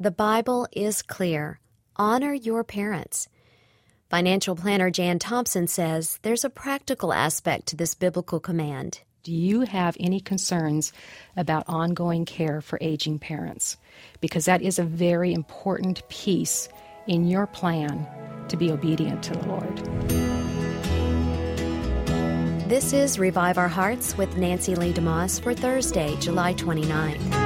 The Bible is clear. Honor your parents. Financial planner Jan Thompson says there's a practical aspect to this biblical command. Do you have any concerns about ongoing care for aging parents? Because that is a very important piece in your plan to be obedient to the Lord. This is Revive Our Hearts with Nancy Lee DeMoss for Thursday, July 29th.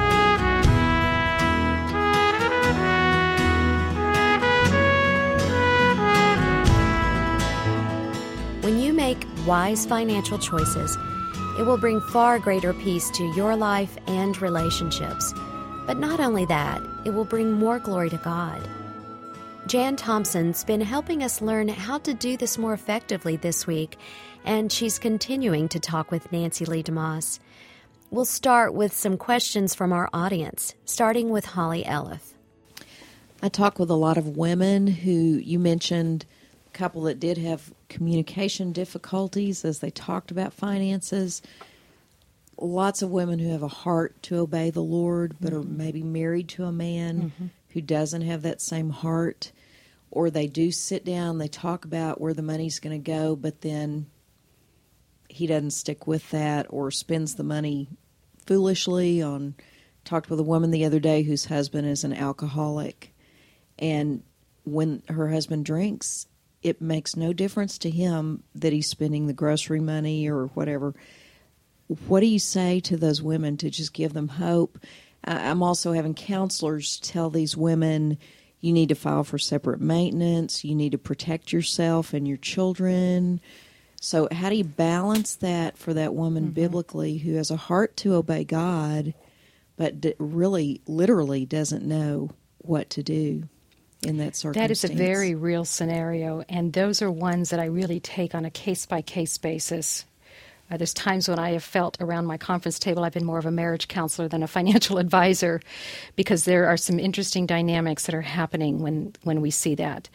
When you make wise financial choices, it will bring far greater peace to your life and relationships. But not only that, it will bring more glory to God. Jan Thompson's been helping us learn how to do this more effectively this week, and she's continuing to talk with Nancy Lee DeMoss. We'll start with some questions from our audience, starting with Holly Elliff. I talk with a lot of women who, you mentioned a couple that did have communication difficulties as they talked about finances. Lots of women who have a heart to obey the Lord, but are maybe married to a man who doesn't have that same heart. Or they do sit down, they talk about where the money's going to go, but then he doesn't stick with that or spends the money foolishly. Talked with a woman the other day whose husband is an alcoholic, and when her husband drinks, it makes no difference to him that he's spending the grocery money or whatever. What do you say to those women to just give them hope? I'm also having counselors tell these women, you need to file for separate maintenance, you need to protect yourself and your children. So how do you balance that for that woman biblically who has a heart to obey God, but really, literally doesn't know what to do in that circumstance? That is a very real scenario, and those are ones that I really take on a case-by-case basis. There's times when I have felt around my conference table I've been more of a marriage counselor than a financial advisor, because there are some interesting dynamics that are happening when we see that.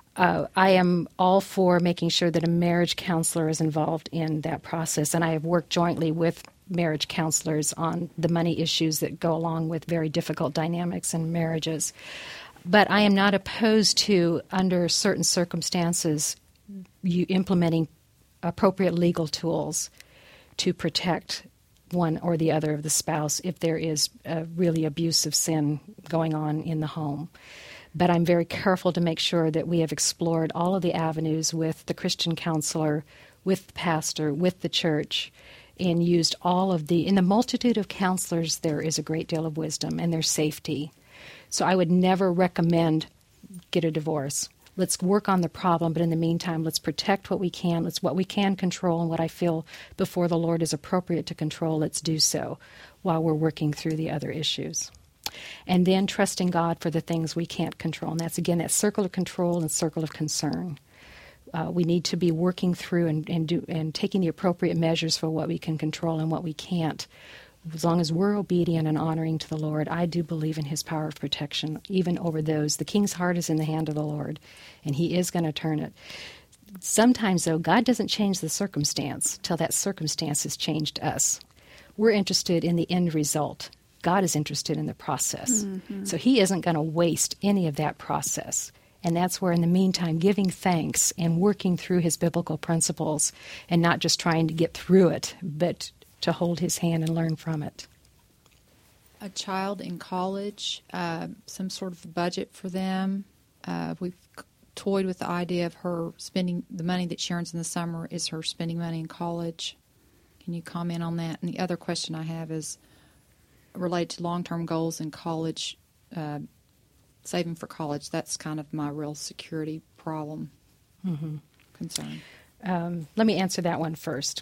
I am all for making sure that a marriage counselor is involved in that process, and I have worked jointly with marriage counselors on the money issues that go along with very difficult dynamics in marriages. But I am not opposed to, under certain circumstances, you implementing appropriate legal tools to protect one or the other of the spouse if there is a really abusive sin going on in the home. But I'm very careful to make sure that we have explored all of the avenues with the Christian counselor, with the pastor, with the church, and used in the multitude of counselors there is a great deal of wisdom and there's safety. So I would never recommend get a divorce. Let's work on the problem, but in the meantime, let's protect what we can. What we can control, and what I feel before the Lord is appropriate to control, let's do so while we're working through the other issues. And then trusting God for the things we can't control. And that's, again, that circle of control and circle of concern. We need to be working through and taking the appropriate measures for what we can control and what we can't. As long as we're obedient and honoring to the Lord, I do believe in his power of protection, even over those. The king's heart is in the hand of the Lord, and he is going to turn it. Sometimes, though, God doesn't change the circumstance till that circumstance has changed us. We're interested in the end result. God is interested in the process. So he isn't going to waste any of that process. And that's where, in the meantime, giving thanks and working through his biblical principles and not just trying to get through it, but to hold his hand and learn from it. A child in college, some sort of budget for them. We've toyed with the idea of her spending the money that she earns in the summer is her spending money in college. Can you comment on that? And the other question I have is related to long-term goals in college, saving for college. That's kind of my real security problem, concern. Let me answer that one first.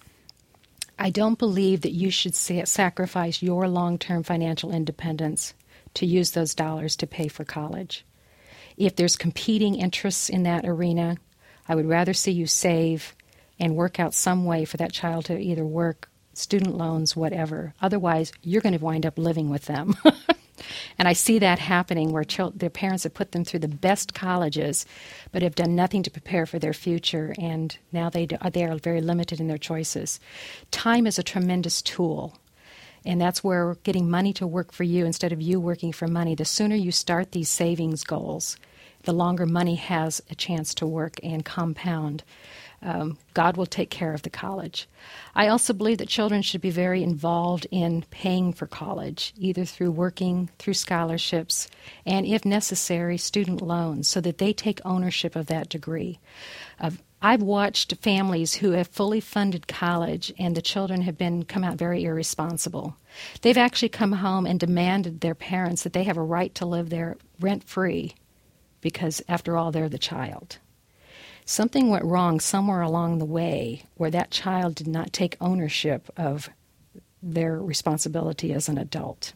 I don't believe that you should sacrifice your long-term financial independence to use those dollars to pay for college. If there's competing interests in that arena, I would rather see you save and work out some way for that child to either work, student loans, whatever. Otherwise, you're going to wind up living with them. And I see that happening where their parents have put them through the best colleges but have done nothing to prepare for their future, and now they are very limited in their choices. Time is a tremendous tool, And that's where getting money to work for you instead of you working for money. The sooner you start these savings goals, the longer money has a chance to work and compound. God will take care of the college. I also believe that children should be very involved in paying for college, either through working, through scholarships, and if necessary, student loans, so that they take ownership of that degree. I've watched families who have fully funded college and the children have come out very irresponsible. They've actually come home and demanded their parents that they have a right to live there rent-free because, after all, they're the child. Something went wrong somewhere along the way where that child did not take ownership of their responsibility as an adult.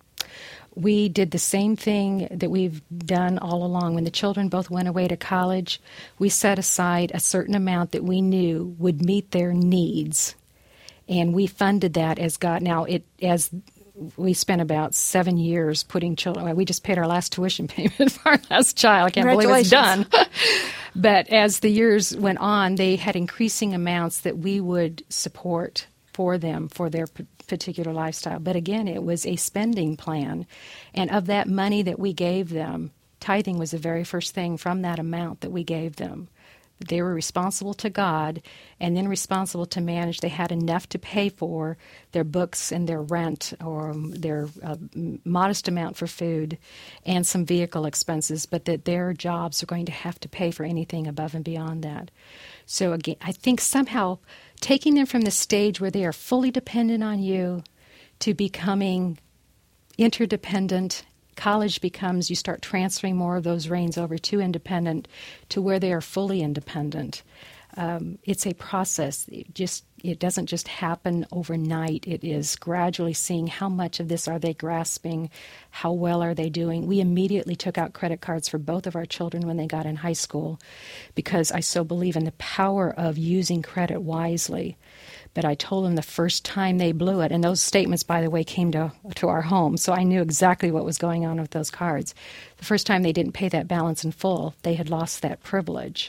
We did the same thing that we've done all along. When the children both went away to college, we set aside a certain amount that we knew would meet their needs, and we funded that as God. Now, as we spent about 7 years putting children. We just paid our last tuition payment for our last child. I can't believe it's done. But as the years went on, they had increasing amounts that we would support for them for their particular lifestyle. But again, it was a spending plan. And of that money that we gave them, tithing was the very first thing from that amount that we gave them. They were responsible to God and then responsible to manage. They had enough to pay for their books and their rent or their modest amount for food and some vehicle expenses, but that their jobs are going to have to pay for anything above and beyond that. So again, I think somehow taking them from the stage where they are fully dependent on you to becoming interdependent. College becomes, you start transferring more of those reins over to independent, to where they are fully independent. It's a process. It doesn't just happen overnight. It is gradually seeing how much of this are they grasping, how well are they doing. We immediately took out credit cards for both of our children when they got in high school because I so believe in the power of using credit wisely. But I told them the first time they blew it, and those statements, by the way, came to our home, so I knew exactly what was going on with those cards. The first time they didn't pay that balance in full, they had lost that privilege.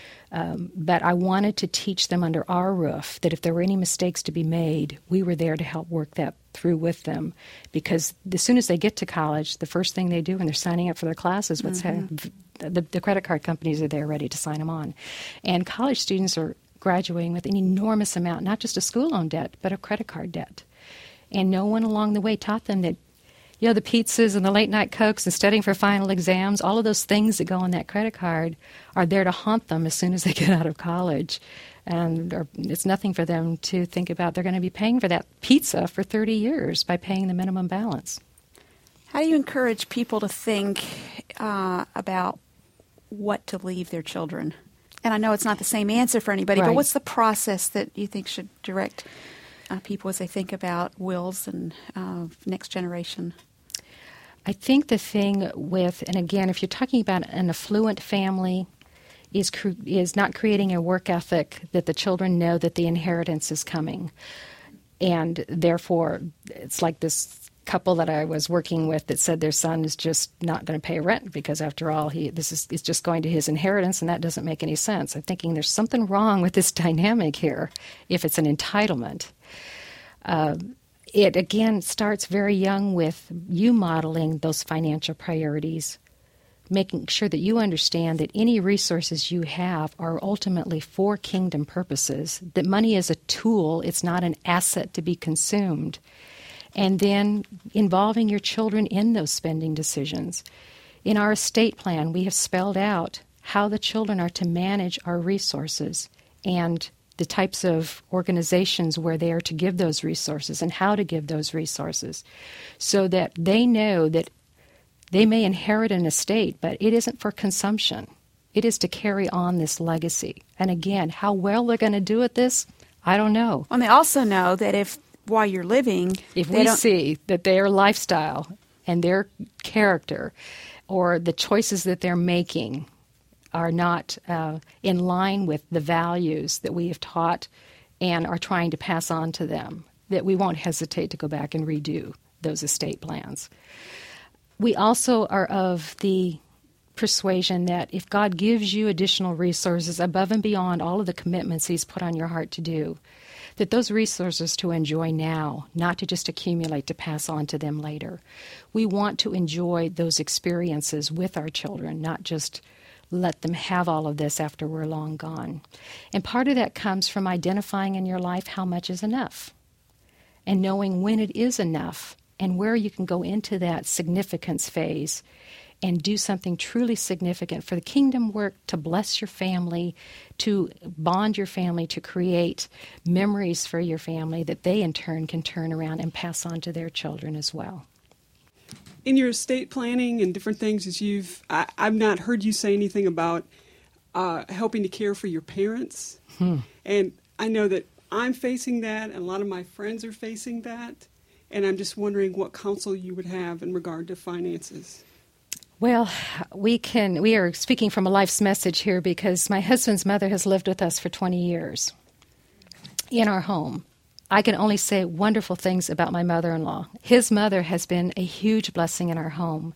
But I wanted to teach them under our roof that if there were any mistakes to be made, we were there to help work that through with them. Because as soon as they get to college, the first thing they do when they're signing up for their classes, the credit card companies are there ready to sign them on. And college students are graduating with an enormous amount, not just of school loan debt, but of credit card debt. And no one along the way taught them that, the pizzas and the late night Cokes and studying for final exams, all of those things that go on that credit card are there to haunt them as soon as they get out of college. And it's nothing for them to think about. They're going to be paying for that pizza for 30 years by paying the minimum balance. How do you encourage people to think about what to leave their children? And I know it's not the same answer for anybody, right. But what's the process that you think should direct people as they think about wills and next generation? I think the thing with, and again, if you're talking about an affluent family, is not creating a work ethic that the children know that the inheritance is coming. And therefore, it's like this couple that I was working with that said their son is just not going to pay rent because, after all, it's just going to his inheritance, and that doesn't make any sense. I'm thinking there's something wrong with this dynamic here if it's an entitlement. It, again, starts very young with you modeling those financial priorities, making sure that you understand that any resources you have are ultimately for kingdom purposes, that money is a tool, it's not an asset to be consumed. And then involving your children in those spending decisions. In our estate plan, we have spelled out how the children are to manage our resources and the types of organizations where they are to give those resources and how to give those resources, so that they know that they may inherit an estate, but it isn't for consumption. It is to carry on this legacy. And again, how well they're going to do at this, I don't know. And they also know that while you're living, if we see that their lifestyle and their character or the choices that they're making are not in line with the values that we have taught and are trying to pass on to them, that we won't hesitate to go back and redo those estate plans. We also are of the persuasion that if God gives you additional resources above and beyond all of the commitments He's put on your heart to do, that those resources to enjoy now, not to just accumulate to pass on to them later. We want to enjoy those experiences with our children, not just let them have all of this after we're long gone. And part of that comes from identifying in your life how much is enough and knowing when it is enough and where you can go into that significance phase and do something truly significant for the kingdom work, to bless your family, to bond your family, to create memories for your family that they in turn can turn around and pass on to their children as well. In your estate planning and different things, I've not heard you say anything about helping to care for your parents. And I know that I'm facing that, and a lot of my friends are facing that. And I'm just wondering what counsel you would have in regard to finances. Well, we are speaking from a life's message here because my husband's mother has lived with us for 20 years in our home. I can only say wonderful things about my mother-in-law. His mother has been a huge blessing in our home.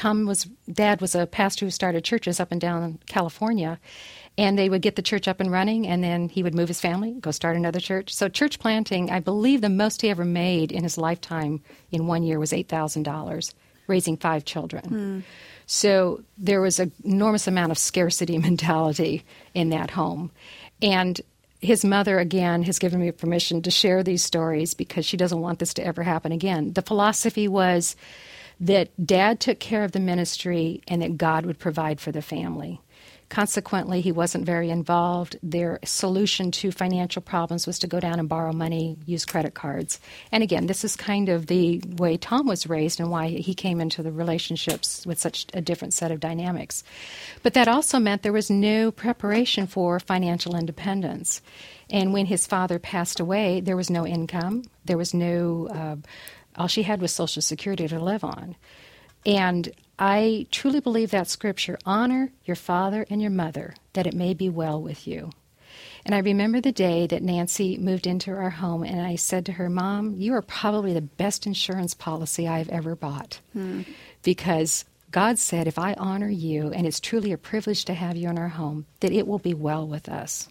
Dad was a pastor who started churches up and down California, and they would get the church up and running, and then he would move his family, go start another church. So church planting, I believe the most he ever made in his lifetime in 1 year was $8,000, raising 5 children. So there was an enormous amount of scarcity mentality in that home. And his mother, again, has given me permission to share these stories because she doesn't want this to ever happen again. The philosophy was that Dad took care of the ministry and that God would provide for the family. Consequently, he wasn't very involved. Their solution to financial problems was to go down and borrow money, use credit cards. And again, this is kind of the way Tom was raised and why he came into the relationships with such a different set of dynamics. But that also meant there was no preparation for financial independence. And when his father passed away, there was no income. There was no, all she had was Social Security to live on. And I truly believe that scripture, honor your father and your mother, that it may be well with you. And I remember the day that Nancy moved into our home, and I said to her, Mom, you are probably the best insurance policy I've ever bought. Because God said, if I honor you, and it's truly a privilege to have you in our home, that it will be well with us.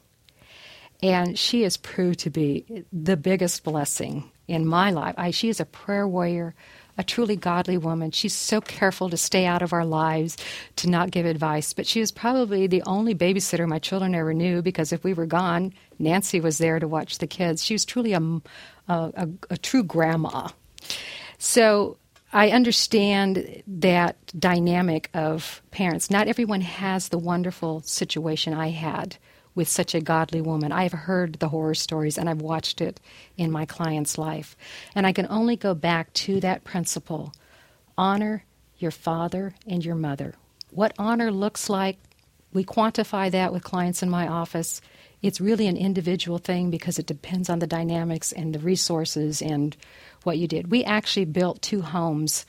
And she has proved to be the biggest blessing in my life. She is a prayer warrior, a truly godly woman. She's so careful to stay out of our lives, to not give advice. But she was probably the only babysitter my children ever knew, because if we were gone, Nancy was there to watch the kids. She was truly a true grandma. So I understand that dynamic of parents. Not everyone has the wonderful situation I had with such a godly woman. I've heard the horror stories, and I've watched it in my client's life. And I can only go back to that principle. Honor your father and your mother. What honor looks like, we quantify that with clients in my office. It's really an individual thing because it depends on the dynamics and the resources and what you did. We actually built 2 homes.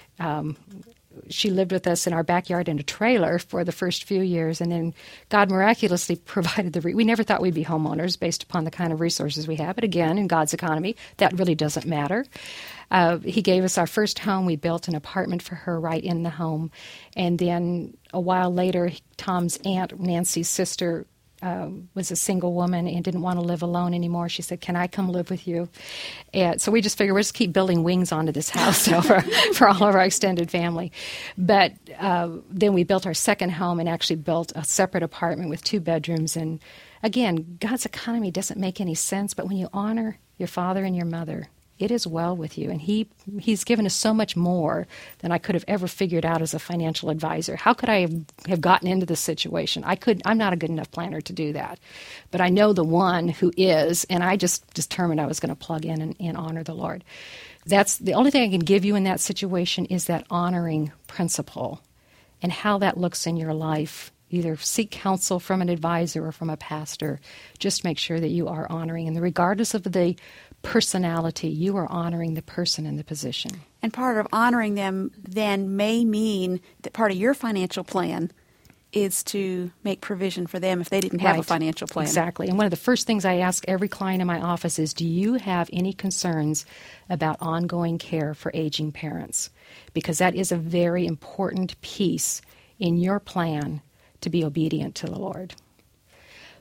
She lived with us in our backyard in a trailer for the first few years, and then God miraculously provided we never thought we'd be homeowners based upon the kind of resources we have, but again, in God's economy, that really doesn't matter. He gave us our first home. We built an apartment for her right in the home, and then a while later, Tom's aunt, Nancy's sister, was a single woman and didn't want to live alone anymore. She said, can I come live with you? And so we just figured we'll just keep building wings onto this house for all of our extended family. But then we built our second home and actually built a separate apartment with 2 bedrooms. And again, God's economy doesn't make any sense, but when you honor your father and your mother, it is well with you. And he's given us so much more than I could have ever figured out as a financial advisor. How could I have gotten into this situation? I'm not a good enough planner to do that. But I know the one who is, and I just determined I was going to plug in and honor the Lord. That's the only thing I can give you in that situation is that honoring principle and how that looks in your life. Either seek counsel from an advisor or from a pastor. Just make sure that you are honoring. And regardless of the personality, you are honoring the person in the position. And part of honoring them then may mean that part of your financial plan is to make provision for them if they didn't have a financial plan. Exactly. And one of the first things I ask every client in my office is, do you have any concerns about ongoing care for aging parents? Because that is a very important piece in your plan to be obedient to the Lord.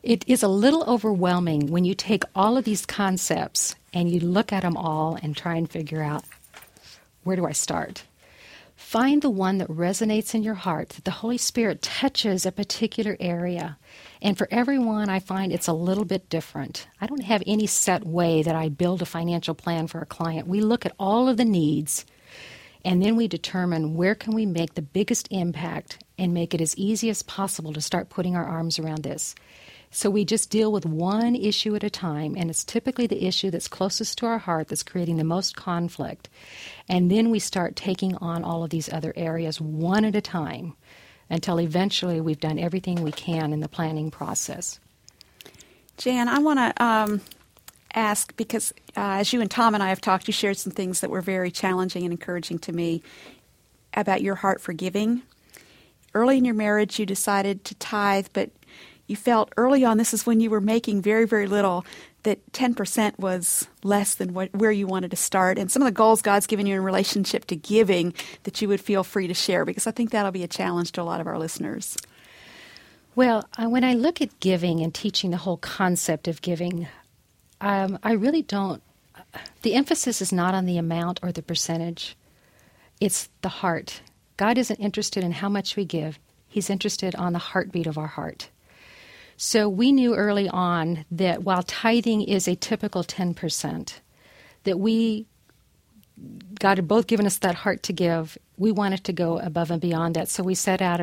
It is a little overwhelming when you take all of these concepts and you look at them all and try and figure out, where do I start? Find the one that resonates in your heart, that the Holy Spirit touches a particular area. And for everyone, I find it's a little bit different. I don't have any set way that I build a financial plan for a client. We look at all of the needs, and then we determine where can we make the biggest impact and make it as easy as possible to start putting our arms around this. So we just deal with one issue at a time, and it's typically the issue that's closest to our heart that's creating the most conflict. And then we start taking on all of these other areas one at a time until eventually we've done everything we can in the planning process. Jan, I want to ask, because as you and Tom and I have talked, you shared some things that were very challenging and encouraging to me about your heart for giving. Early in your marriage, you decided to tithe, but you felt early on, this is when you were making very, very little, that 10% was less than where you wanted to start. And some of the goals God's given you in relationship to giving that you would feel free to share, because I think that'll be a challenge to a lot of our listeners. Well, when I look at giving and teaching the whole concept of giving, I really don't, the emphasis is not on the amount or the percentage. It's the heart. God isn't interested in how much we give. He's interested on the heartbeat of our heart. So we knew early on that while tithing is a typical 10%, that God had both given us that heart to give. We wanted to go above and beyond that. So we set out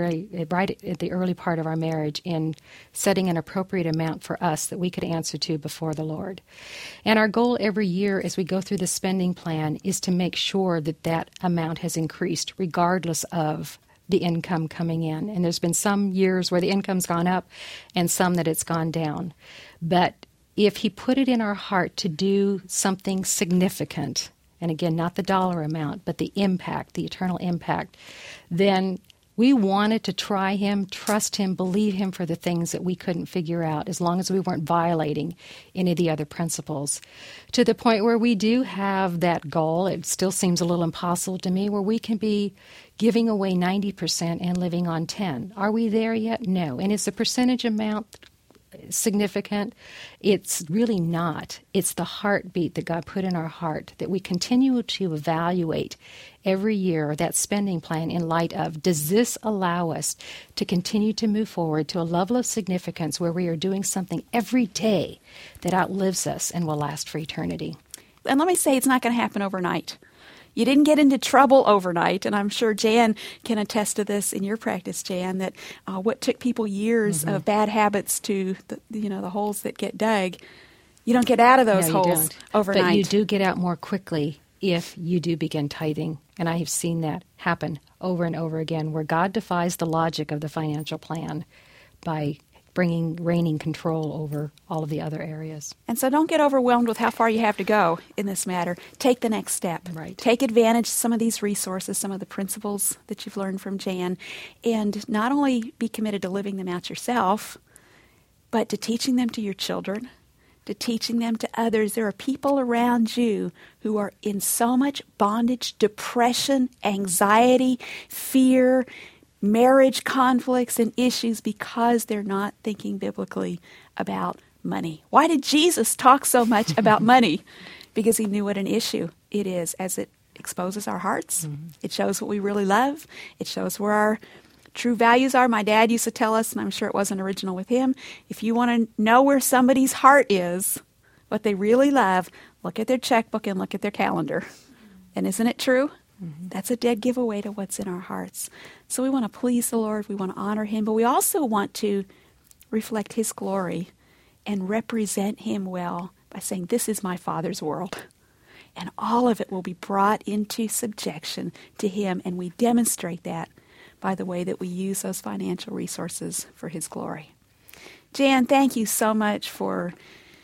right at the early part of our marriage in setting an appropriate amount for us that we could answer to before the Lord. And our goal every year as we go through the spending plan is to make sure that that amount has increased regardless of the income coming in. And there's been some years where the income's gone up and some that it's gone down. But if He put it in our heart to do something significant, and again, not the dollar amount, but the impact, the eternal impact, then we wanted to try Him, trust Him, believe Him for the things that we couldn't figure out, as long as we weren't violating any of the other principles. To the point where we do have that goal, it still seems a little impossible to me, where we can be giving away 90% and living on 10. Are we there yet? No. And is the percentage amount significant? It's really not. It's the heartbeat that God put in our heart that we continue to evaluate every year, that spending plan, in light of, does this allow us to continue to move forward to a level of significance where we are doing something every day that outlives us and will last for eternity? And let me say, it's not going to happen overnight. You didn't get into trouble overnight, and I'm sure Jan can attest to this in your practice, Jan, that what took people years of bad habits to the holes that get dug, you don't get out of those holes overnight. But you do get out more quickly if you do begin tithing. And I have seen that happen over and over again, where God defies the logic of the financial plan by reigning control over all of the other areas. And so don't get overwhelmed with how far you have to go in this matter. Take the next step. Right. Take advantage of some of these resources, some of the principles that you've learned from Jan, and not only be committed to living them out yourself, but to teaching them to your children, to teaching them to others. There are people around you who are in so much bondage, depression, anxiety, fear, marriage conflicts and issues because they're not thinking biblically about money. Why did Jesus talk so much about money? Because He knew what an issue it is, as it exposes our hearts. Mm-hmm. It shows what we really love. It shows where our true values are. My dad used to tell us, and I'm sure it wasn't original with him, if you want to know where somebody's heart is, what they really love, look at their checkbook and look at their calendar. And isn't it true? Mm-hmm. That's a dead giveaway to what's in our hearts. So we want to please the Lord. We want to honor Him. But we also want to reflect His glory and represent Him well by saying, this is my Father's world. And all of it will be brought into subjection to Him. And we demonstrate that by the way that we use those financial resources for His glory. Jan, thank you so much for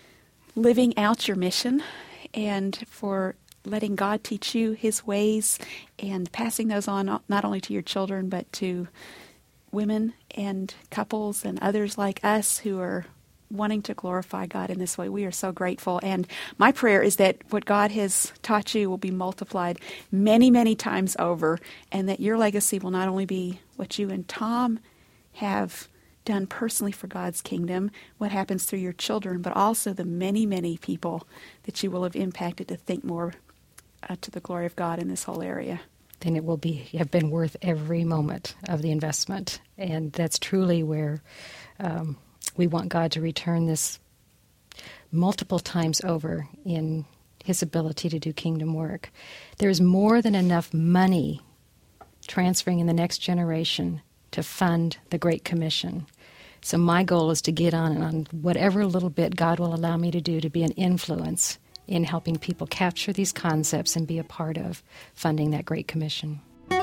living out your mission and for letting God teach you His ways and passing those on not only to your children, but to women and couples and others like us who are wanting to glorify God in this way. We are so grateful. And my prayer is that what God has taught you will be multiplied many, many times over, and that your legacy will not only be what you and Tom have done personally for God's kingdom, what happens through your children, but also the many, many people that you will have impacted to think more to the glory of God in this whole area. Then it will have been worth every moment of the investment. And that's truly where we want God to return this multiple times over in His ability to do kingdom work. There's more than enough money transferring in the next generation to fund the Great Commission. So my goal is to get on whatever little bit God will allow me to do to be an influence in helping people capture these concepts and be a part of funding that Great Commission.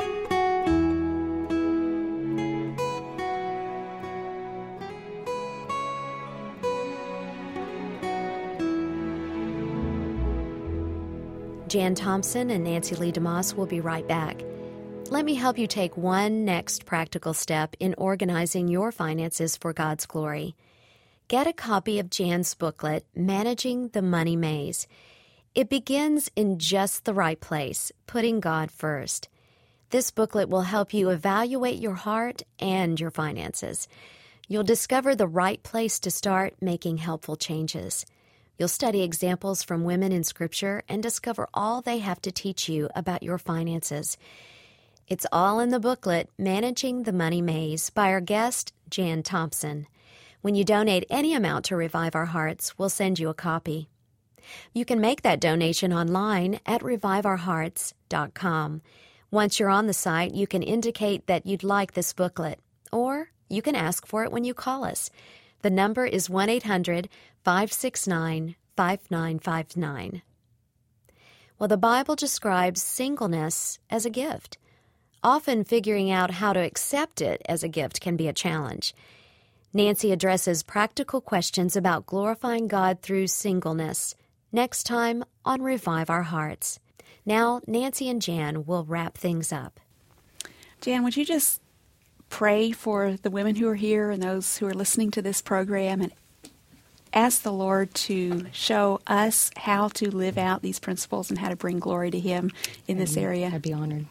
Jan Thompson and Nancy Lee DeMoss will be right back. Let me help you take one next practical step in organizing your finances for God's glory. Get a copy of Jan's booklet, Managing the Money Maze. It begins in just the right place, putting God first. This booklet will help you evaluate your heart and your finances. You'll discover the right place to start making helpful changes. You'll study examples from women in Scripture and discover all they have to teach you about your finances. It's all in the booklet, Managing the Money Maze, by our guest, Jan Thompson. When you donate any amount to Revive Our Hearts, we'll send you a copy. You can make that donation online at reviveourhearts.com. Once you're on the site, you can indicate that you'd like this booklet, or you can ask for it when you call us. The number is 1-800-569-5959. Well, the Bible describes singleness as a gift. Often figuring out how to accept it as a gift can be a challenge. Nancy addresses practical questions about glorifying God through singleness next time on Revive Our Hearts. Now, Nancy and Jan will wrap things up. Jan, would you just pray for the women who are here and those who are listening to this program and ask the Lord to show us how to live out these principles and how to bring glory to Him in this area? I'd be honored.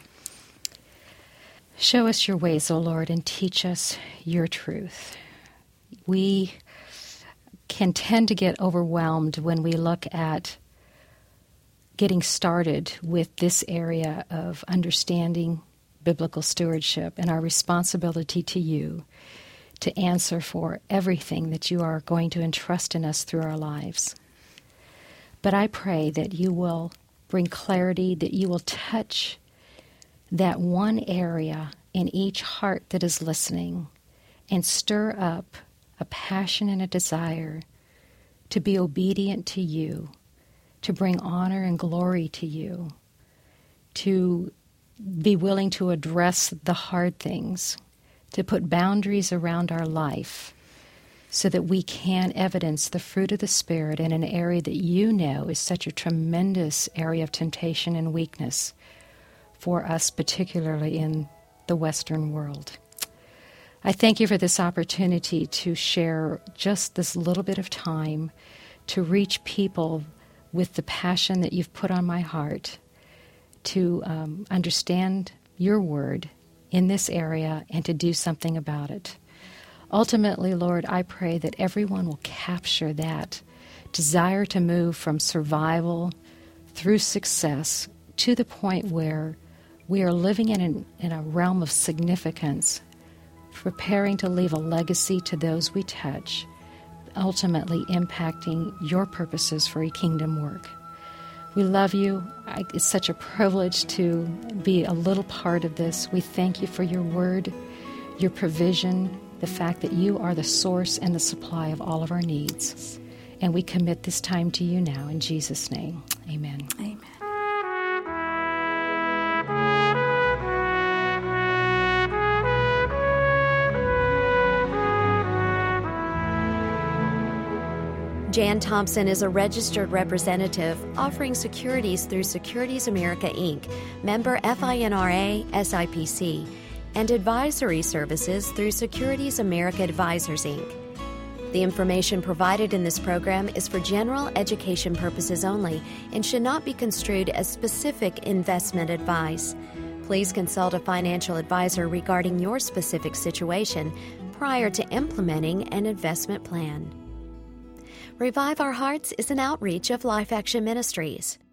Show us your ways, O Lord, and teach us your truth. We can tend to get overwhelmed when we look at getting started with this area of understanding biblical stewardship and our responsibility to you to answer for everything that you are going to entrust in us through our lives. But I pray that you will bring clarity, that you will touch that one area in each heart that is listening and stir up a passion and a desire to be obedient to you, to bring honor and glory to you, to be willing to address the hard things, to put boundaries around our life so that we can evidence the fruit of the Spirit in an area that you know is such a tremendous area of temptation and weakness for us, particularly in the Western world. I thank you for this opportunity to share just this little bit of time to reach people with the passion that you've put on my heart to understand your word in this area and to do something about it. Ultimately, Lord, I pray that everyone will capture that desire to move from survival through success to the point where we are living in a realm of significance, preparing to leave a legacy to those we touch, ultimately impacting your purposes for a kingdom work. We love you. It's such a privilege to be a little part of this. We thank you for your word, your provision, the fact that you are the source and the supply of all of our needs. And we commit this time to you now in Jesus' name. Amen. Amen. Jan Thompson is a registered representative offering securities through Securities America, Inc., member FINRA, SIPC, and advisory services through Securities America Advisors, Inc. The information provided in this program is for general education purposes only and should not be construed as specific investment advice. Please consult a financial advisor regarding your specific situation, prior to implementing an investment plan. Revive Our Hearts is an outreach of Life Action Ministries.